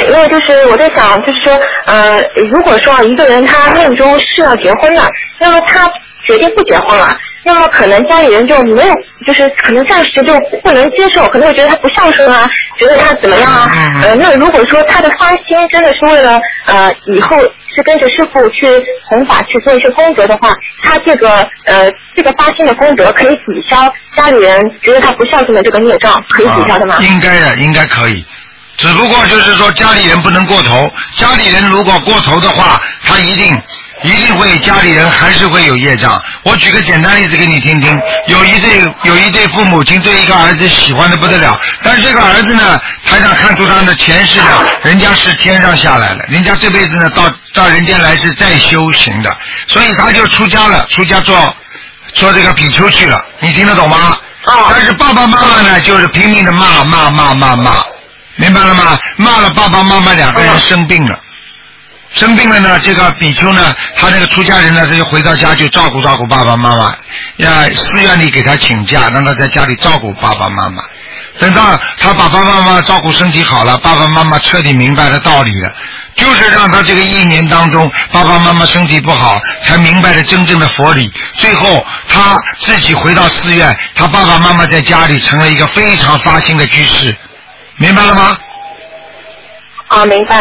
因为就是我在想，就是说，如果说一个人他命中是要结婚的，那么他决定不结婚了，那么可能家里人就没有，就是可能暂时就不能接受，可能会觉得他不孝顺啊，觉得他怎么样啊？那如果说他的发心真的是为了以后是跟着师傅去弘法去做一些功德的话，他这个发心的功德可以抵消家里人觉得他不孝顺的这个孽障，可以抵消的吗？ 应该的，应该可以。只不过就是说家里人不能过头，家里人如果过头的话，他一定会家里人还是会有业障。我举个简单例子给你听听，有一对父母亲对一个儿子喜欢的不得了，但是这个儿子呢，台上看出他的前世呢，人家是天上下来了，人家这辈子呢到人间来是再修行的，所以他就出家了，出家做这个比丘去了，你听得懂吗？但是爸爸妈妈呢，就是拼命的骂，明白了吗？骂了爸爸妈妈两个人生病了。生病了呢，这个比丘呢，他那个出家人呢，他就回到家就照顾爸爸妈妈，寺院里给他请假，让他在家里照顾爸爸妈妈。等到他爸爸妈妈照顾身体好了，爸爸妈妈彻底明白了道理了，就是让他这个1年当中，爸爸妈妈身体不好，才明白了真正的佛理。最后他自己回到寺院，他爸爸妈妈在家里成了一个非常发心的居士，明白了吗？ 明白。